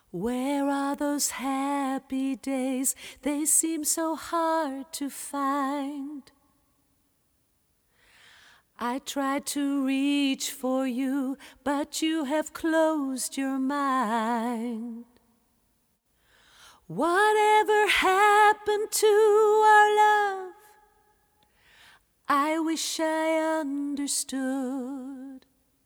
Where are those happy days? They seem so hard to find. I tried to reach for you, but you have closed your mind. Whatever happened to our love? I wish I understood.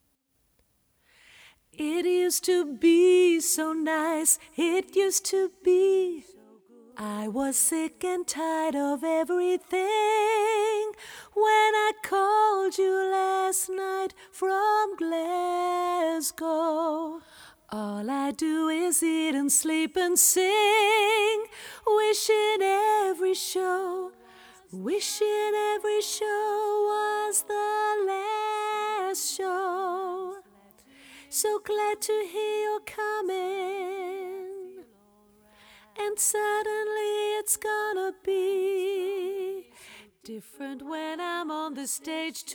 It used to be so nice, it used to be. I was sick and tired of everything when I called you last night from Glasgow. All I do is eat and sleep and sing, wishing every show was the last show. So glad to hear you're coming, and suddenly it's gonna be different when I'm on the stage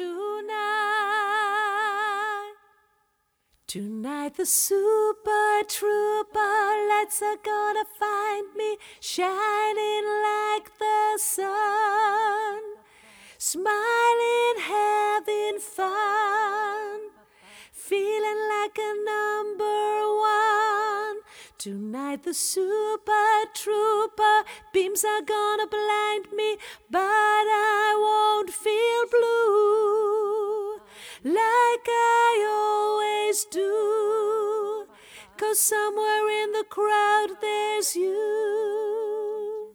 tonight. Tonight the super trooper lights are gonna find me shining like the sun, smiling, having fun, feeling like a number one. Tonight the super trooper beams are gonna blind me, but I won't feel blue like I always do, 'cause somewhere in the crowd there's you.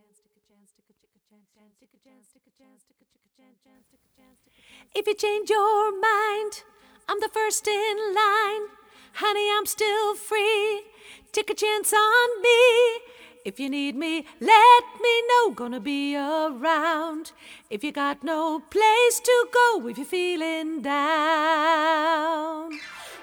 If you change your mind, I'm the first in line. Honey, I'm still free. Take a chance on me. If you need me, let me know. Gonna be around. If you got no place to go, if you're feeling down.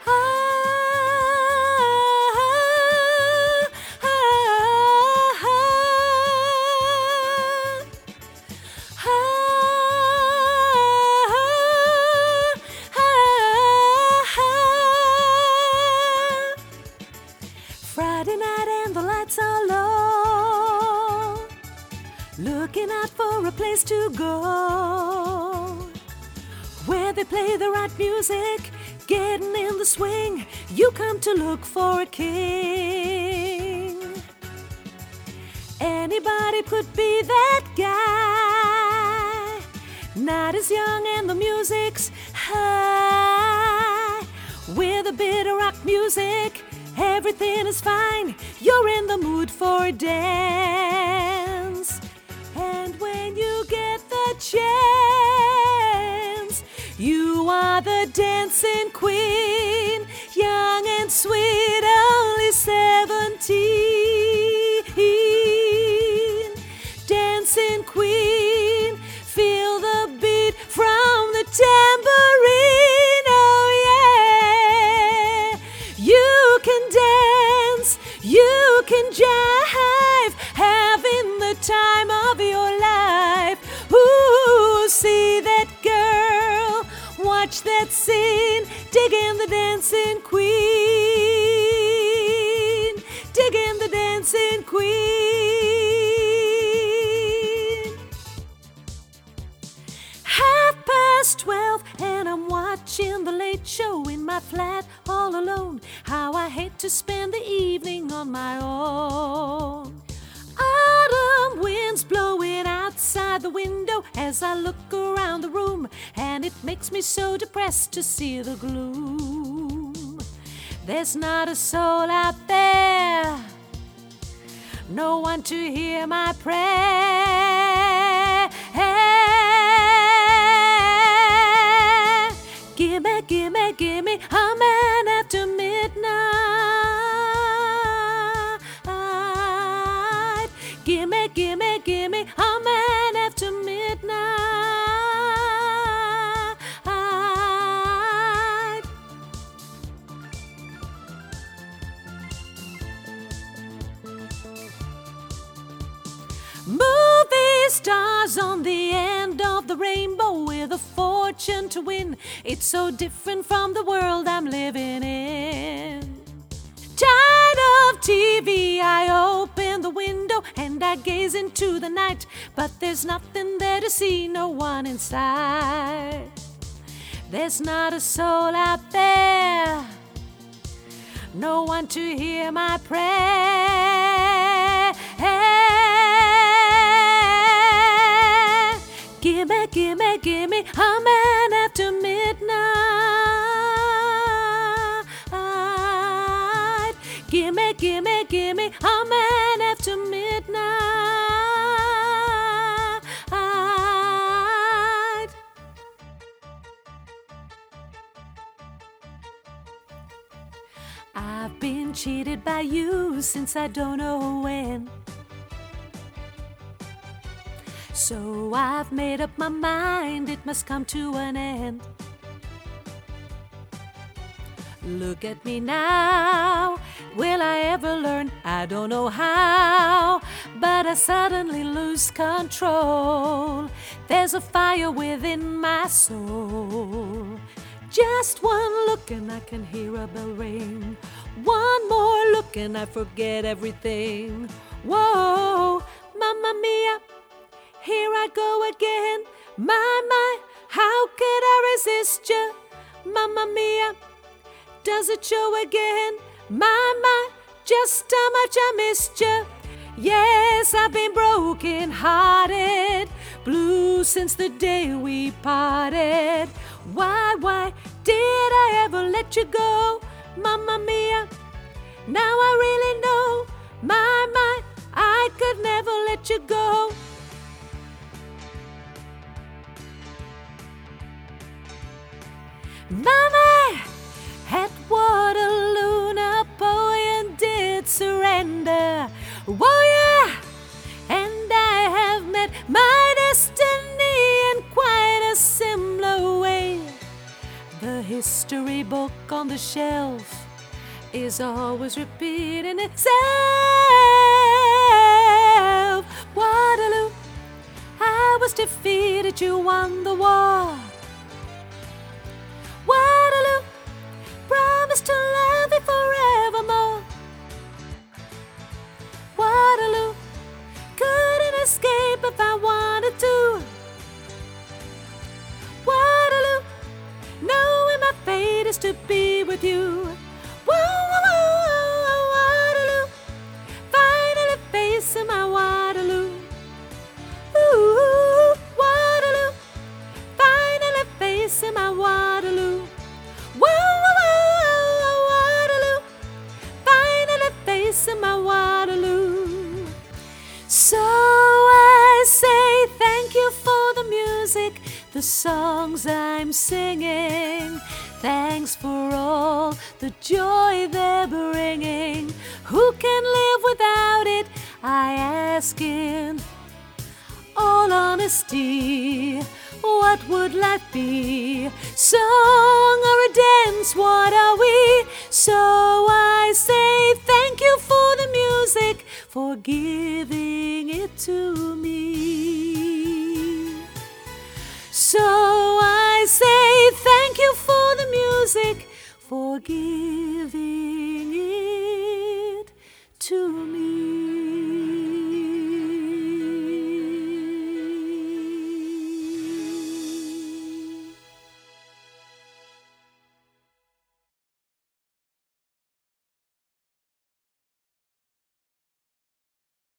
Friday night and the lights are low, looking out for a place to go, where they play the right music, getting in the swing. You come to look for a king. Anybody could be that guy, not as young and the music's high. With a bit of rock music, everything is fine. You're in the mood for a dance. And when you get the chance, you are the dancing queen, young and sweet, only 17. Dancing queen, feel the beat from the tambourine. Oh yeah, you can dance, you can jive, having the time of your life. Ooh, see that girl, watch that scene, dig in the dancing queen, dig in the dancing queen. 12:30 and I'm watching the Late Show in my flat all alone. How I hate to spend the evening on my own. Autumn winds blowing outside the window as I look around the room, and it makes me so depressed to see the gloom. There's not a soul out there, no one to hear my prayer. Gimme, gimme, gimme a man after midnight. Gimme, gimme, gimme a man after midnight. Movie stars on the end of the rainbow with a fortune to win. It's so different from the world I'm living in. Tired of tears and I gaze into the night, but there's nothing there to see, no one inside. There's not a soul out there, no one to hear my prayer. Gimme, gimme, gimme a man after midnight. Gimme, gimme, gimme a man after midnight. I've been cheated by you since I don't know when. So I've made up my mind, it must come to an end. Look at me now, will I ever learn? I don't know how, but I suddenly lose control. There's a fire within my soul. Just one look and I can hear a bell ring. One more look and I forget everything. Whoa, Mamma Mia, here I go again. My, how could I resist you? Mamma Mia, does it show again? My, just how much I missed you. Yes, I've been broken hearted, blue since the day we parted. Why did I ever let you go? Mamma Mia, now I really know. My, I could never let you go. Mama, at Waterloo, Napoleon did surrender. Whoa, yeah, and I have met my destiny in quite a similar way. The history book on the shelf is always repeating itself. Waterloo, I was defeated, you won the war. Waterloo, promise to love you forevermore. Waterloo, couldn't escape if I wanted to. Waterloo, knowing my fate is to be with you. Waterloo, finally facing my Waterloo. Ooh, Waterloo, finally facing my Waterloo. Waterloo, finally facing my Waterloo. So I say thank you for the music, the songs I'm singing. Thanks for all the joy they're bringing. Who can live without it? I ask in all honesty. What would life be? Song or a dance, what are we? So I say thank you for the music, for giving it to me. So I say thank you for the music, for giving